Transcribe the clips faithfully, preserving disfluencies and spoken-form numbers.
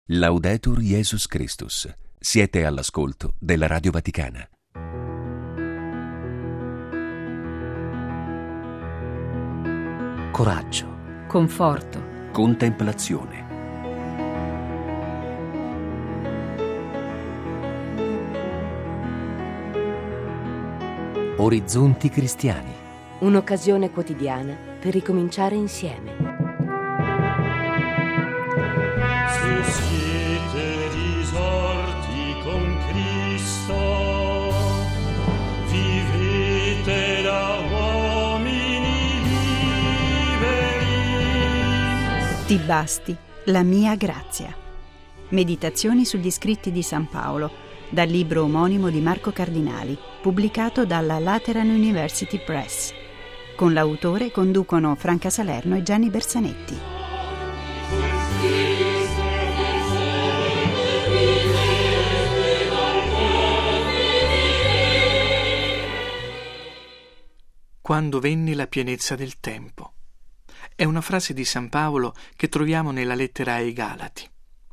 Laudetur Jesus Christus. Siete all'ascolto della Radio Vaticana. Coraggio, conforto, Contemplazione. orizzonti cristiani. un'occasione quotidiana per ricominciare insieme. Se siete risorti con Cristo, vivete da uomini liberi. Ti basti la mia grazia. Meditazioni sugli scritti di San Paolo, dal libro omonimo di Marco Cardinali, pubblicato dalla Lateran University Press. Con l'autore conducono Franca Salerno e Gianni Bersanetti. Quando venne la pienezza del tempo. È una frase di San Paolo che troviamo nella lettera ai Galati.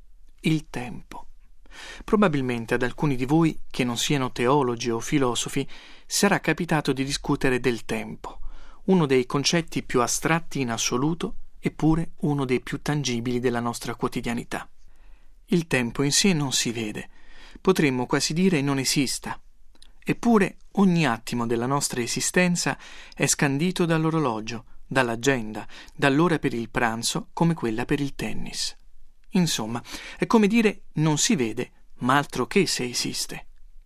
Il tempo. Probabilmente ad alcuni di voi, che non siano teologi o filosofi, sarà capitato di discutere del tempo, uno dei concetti più astratti in assoluto, eppure uno dei più tangibili della nostra quotidianità. Il tempo in sé non si vede, potremmo quasi dire non esista. Eppure ogni attimo della nostra esistenza è scandito dall'orologio, dall'agenda, dall'ora per il pranzo come quella per il tennis. Insomma, è come dire non si vede, ma altro che se esiste.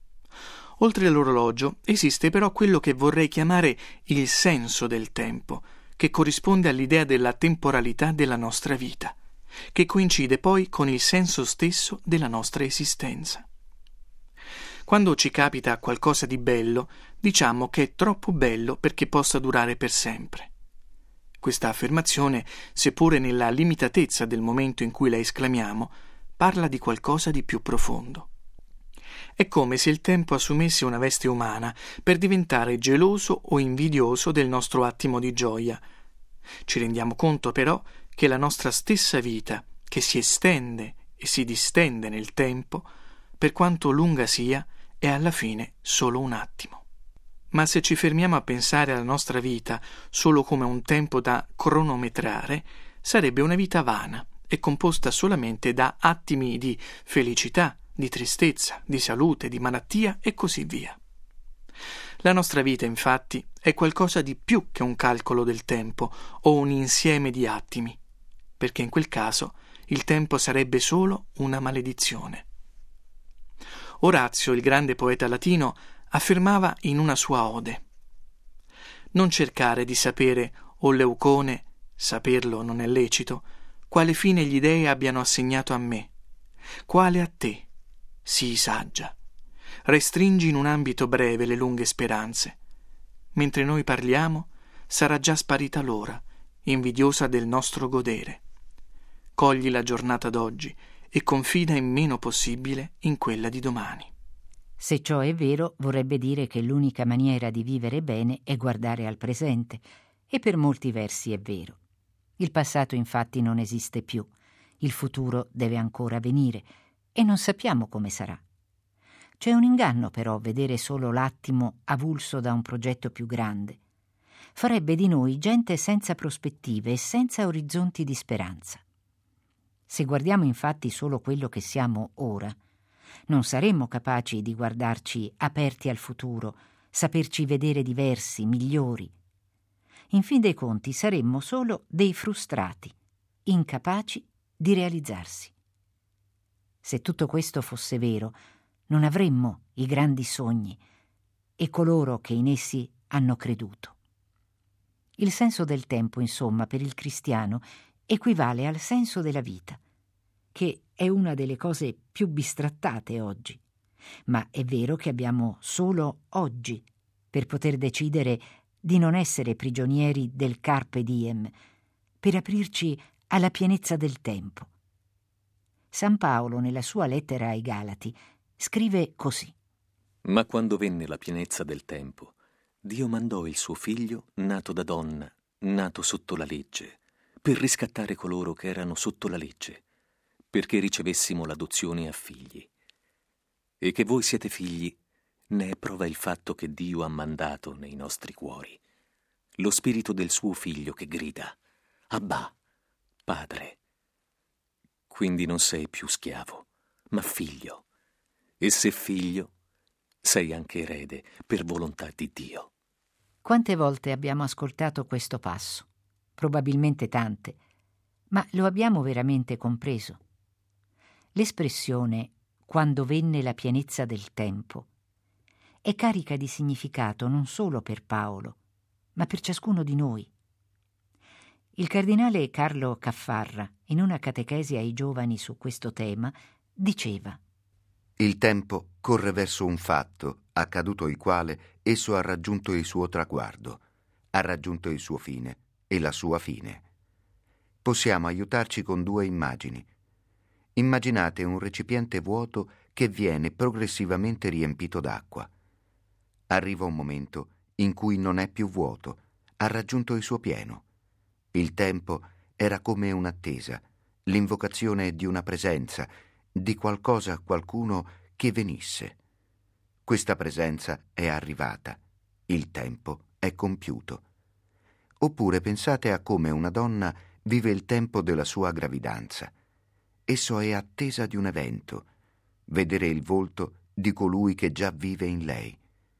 Oltre all'orologio esiste però quello che vorrei chiamare il senso del tempo, che corrisponde all'idea della temporalità della nostra vita, che coincide poi con il senso stesso della nostra esistenza. Quando ci capita qualcosa di bello, diciamo che è troppo bello perché possa durare per sempre. Questa affermazione, seppure nella limitatezza del momento in cui la esclamiamo, parla di qualcosa di più profondo. È come se il tempo assumesse una veste umana per diventare geloso o invidioso del nostro attimo di gioia. Ci rendiamo conto però che la nostra stessa vita, che si estende e si distende nel tempo, per quanto lunga sia, è alla fine solo un attimo. Ma se ci fermiamo a pensare alla nostra vita solo come un tempo da cronometrare, sarebbe una vita vana e composta solamente da attimi di felicità, di tristezza, di salute, di malattia e così via. La nostra vita, infatti, è qualcosa di più che un calcolo del tempo o un insieme di attimi, perché in quel caso il tempo sarebbe solo una maledizione. Orazio, il grande poeta latino, affermava in una sua ode: non cercare di sapere, o Leucone, saperlo non è lecito, quale fine gli dei abbiano assegnato a me, quale a te, sii saggia. Restringi in un ambito breve le lunghe speranze. Mentre noi parliamo, sarà già sparita l'ora, invidiosa del nostro godere. Cogli la giornata d'oggi e confida in meno possibile in quella di domani. Se ciò è vero, vorrebbe dire che l'unica maniera di vivere bene è guardare al presente, e per molti versi è vero. Il passato infatti non esiste più, il futuro deve ancora venire, e non sappiamo come sarà. C'è un inganno però vedere solo l'attimo avulso da un progetto più grande. Farebbe di noi gente senza prospettive e senza orizzonti di speranza. Se guardiamo infatti solo quello che siamo ora, non saremmo capaci di guardarci aperti al futuro, saperci vedere diversi, migliori. In fin dei conti saremmo solo dei frustrati, incapaci di realizzarsi. Se tutto questo fosse vero, non avremmo i grandi sogni e coloro che in essi hanno creduto. Il senso del tempo, insomma, per il cristiano equivale al senso della vita, che è una delle cose più bistrattate oggi. Ma è vero che abbiamo solo oggi per poter decidere di non essere prigionieri del carpe diem, per aprirci alla pienezza del tempo. San Paolo, nella sua lettera ai Galati, scrive così: Ma quando venne la pienezza del tempo, Dio mandò il suo figlio, nato da donna, nato sotto la legge, per riscattare coloro che erano sotto la legge, perché ricevessimo l'adozione a figli. E che voi siete figli ne è prova il fatto che Dio ha mandato nei nostri cuori lo spirito del suo Figlio che grida: Abbà, Padre. Quindi non sei più schiavo, ma figlio. E se figlio, sei anche erede per volontà di Dio. Quante volte abbiamo ascoltato questo passo? Probabilmente tante, ma lo abbiamo veramente compreso? L'espressione «quando venne la pienezza del tempo» è carica di significato non solo per Paolo, ma per ciascuno di noi. Il cardinale Carlo Caffarra, in una catechesi ai giovani su questo tema, diceva: il tempo corre verso un fatto, accaduto il quale esso ha raggiunto il suo traguardo, ha raggiunto il suo fine e la sua fine. Possiamo aiutarci con due immagini. Immaginate un recipiente vuoto che viene progressivamente riempito d'acqua. Arriva un momento in cui non è più vuoto, ha raggiunto il suo pieno. Il tempo era come un'attesa, l'invocazione di una presenza, di qualcosa, qualcuno che venisse. Questa presenza è arrivata, il tempo è compiuto. Oppure pensate a come una donna vive il tempo della sua gravidanza. Esso è attesa di un evento, vedere il volto di colui che già vive in lei.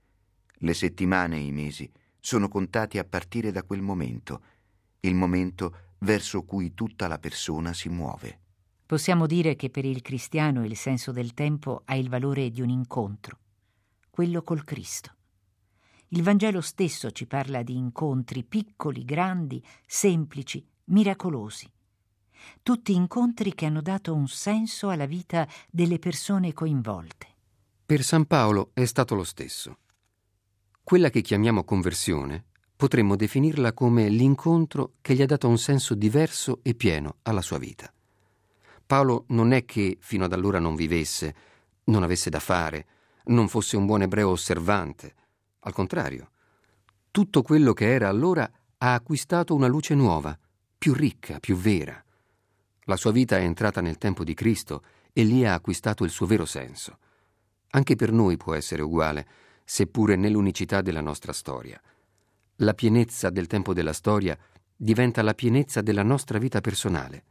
Le settimane e i mesi sono contati a partire da quel momento, il momento verso cui tutta la persona si muove. Possiamo dire che per il cristiano il senso del tempo ha il valore di un incontro, quello col Cristo. Il Vangelo stesso ci parla di incontri piccoli, grandi, semplici, miracolosi. Tutti incontri che hanno dato un senso alla vita delle persone coinvolte. Per San Paolo è stato lo stesso. Quella che chiamiamo conversione potremmo definirla come l'incontro che gli ha dato un senso diverso e pieno alla sua vita. Paolo non è che fino ad allora non vivesse, non avesse da fare, non fosse un buon ebreo osservante. Al contrario, tutto quello che era allora ha acquistato una luce nuova, più ricca, più vera. La sua vita è entrata nel tempo di Cristo e lì ha acquistato il suo vero senso. Anche per noi può essere uguale, seppure nell'unicità della nostra storia. La pienezza del tempo della storia diventa la pienezza della nostra vita personale.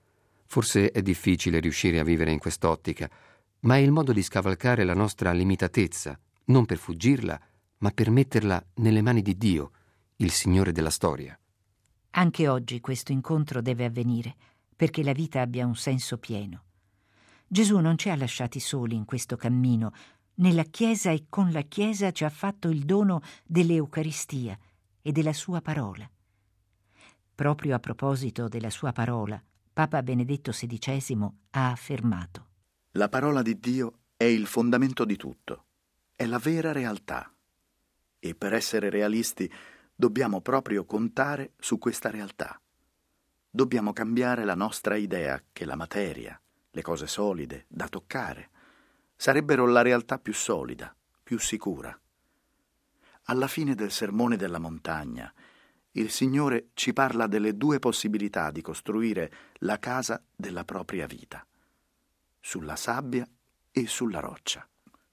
Forse è difficile riuscire a vivere in quest'ottica, ma è il modo di scavalcare la nostra limitatezza, non per fuggirla, ma per metterla nelle mani di Dio, il Signore della storia. Anche oggi questo incontro deve avvenire, perché la vita abbia un senso pieno. Gesù non ci ha lasciati soli in questo cammino. Nella Chiesa e con la Chiesa ci ha fatto il dono dell'Eucaristia e della sua parola. Proprio a proposito della sua parola, Papa Benedetto sedicesimo ha affermato: la parola di Dio è il fondamento di tutto, è la vera realtà. E per essere realisti dobbiamo proprio contare su questa realtà. Dobbiamo cambiare la nostra idea che la materia, le cose solide, da toccare, sarebbero la realtà più solida, più sicura. Alla fine del Sermone della Montagna, il Signore ci parla delle due possibilità di costruire la casa della propria vita, sulla sabbia e sulla roccia.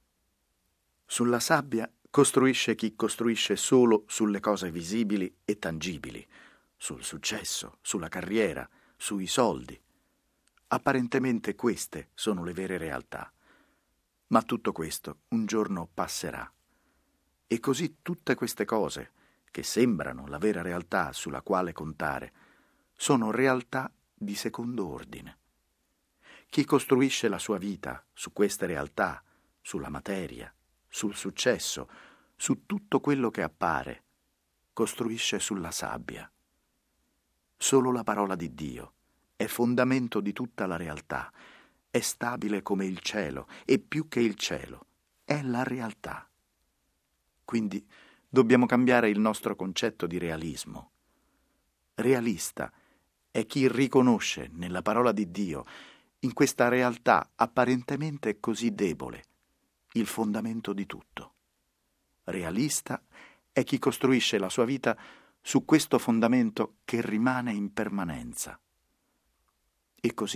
Sulla sabbia costruisce chi costruisce solo sulle cose visibili e tangibili, sul successo, sulla carriera, sui soldi. Apparentemente queste sono le vere realtà. Ma tutto questo un giorno passerà. E così tutte queste cose, che sembrano la vera realtà sulla quale contare, sono realtà di secondo ordine. Chi costruisce la sua vita su queste realtà, sulla materia, sul successo, su tutto quello che appare, costruisce sulla sabbia. Solo la parola di Dio è fondamento di tutta la realtà, è stabile come il cielo e più che il cielo, è la realtà. Quindi dobbiamo cambiare il nostro concetto di realismo. Realista è chi riconosce nella parola di Dio, in questa realtà apparentemente così debole, il fondamento di tutto. Realista è chi costruisce la sua vita su questo fondamento che rimane in permanenza. E così,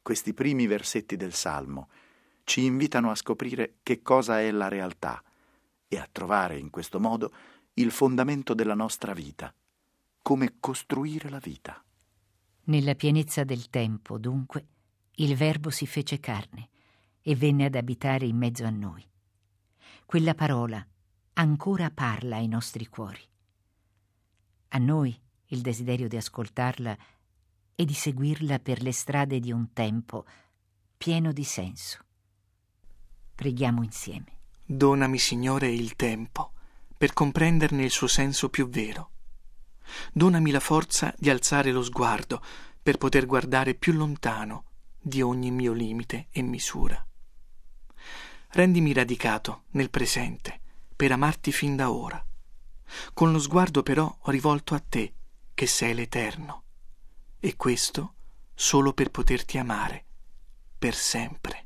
questi primi versetti del Salmo ci invitano a scoprire che cosa è la realtà e a trovare in questo modo il fondamento della nostra vita, come costruire la vita. Nella pienezza del tempo, dunque, il Verbo si fece carne e venne ad abitare in mezzo a noi. Quella parola ancora parla ai nostri cuori. A noi il desiderio di ascoltarla e di seguirla per le strade di un tempo pieno di senso. Preghiamo insieme. Donami, Signore, il tempo per comprenderne il suo senso più vero. Donami la forza di alzare lo sguardo per poter guardare più lontano di ogni mio limite e misura. Rendimi radicato nel presente per amarti fin da ora, con lo sguardo però rivolto a te, che sei l'Eterno, e questo solo per poterti amare per sempre.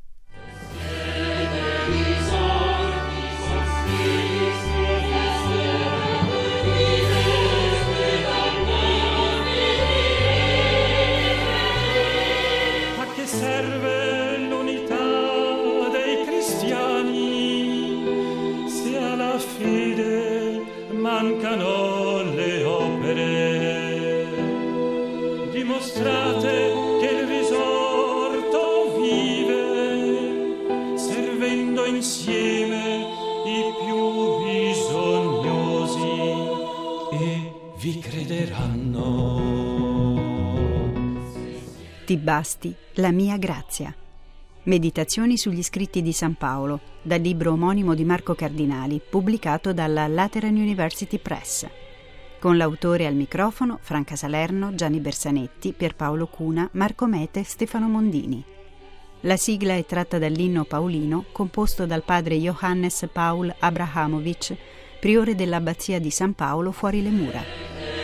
Serve l'unità dei cristiani, se alla fede mancano le opere. Dimostrate che il risorto vive, servendo insieme i più bisognosi, e vi crederanno. Ti basti la mia grazia. Meditazioni sugli scritti di San Paolo, dal libro omonimo di Marco Cardinali, pubblicato dalla Lateran University Press. Con l'autore al microfono Franca Salerno, Gianni Bersanetti, Pierpaolo Cuna, Marco Mete, Stefano Mondini. La sigla è tratta dall'inno paolino composto dal padre Johannes Paul Abrahamovic, priore dell'abbazia di San Paolo fuori le mura.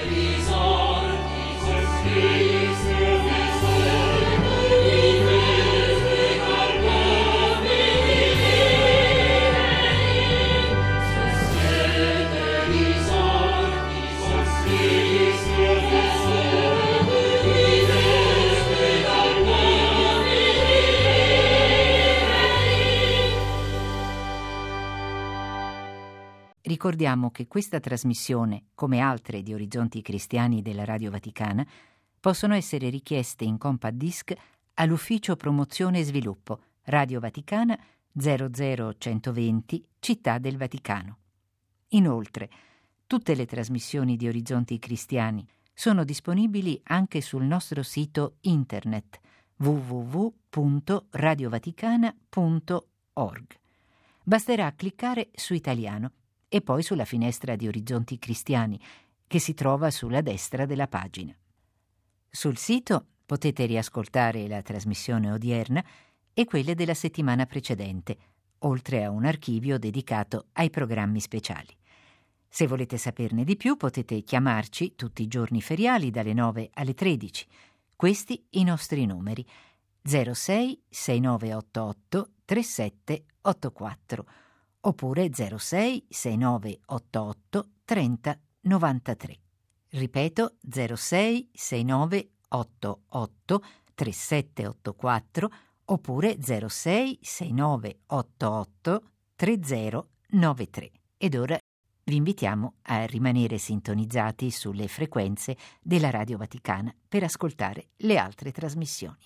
Ricordiamo che questa trasmissione, come altre di Orizzonti Cristiani della Radio Vaticana, possono essere richieste in compact disc all'Ufficio Promozione e Sviluppo, Radio Vaticana zero zero centoventi, Città del Vaticano. Inoltre, tutte le trasmissioni di Orizzonti Cristiani sono disponibili anche sul nostro sito internet w w w punto radiovaticana punto org. Basterà cliccare su Italiano e poi sulla finestra di Orizzonti Cristiani, che si trova sulla destra della pagina. Sul sito potete riascoltare la trasmissione odierna e quelle della settimana precedente, oltre a un archivio dedicato ai programmi speciali. Se volete saperne di più potete chiamarci tutti i giorni feriali dalle nove alle tredici. Questi i nostri numeri: zero sei sei nove otto otto tre sette otto quattro oppure zero sei sei nove otto otto trenta novantatré. Ripeto, zero sei sei nove otto otto tre sette otto quattro oppure zero sei sei nove otto otto tre zero nove tre. Ed ora vi invitiamo a rimanere sintonizzati sulle frequenze della Radio Vaticana per ascoltare le altre trasmissioni.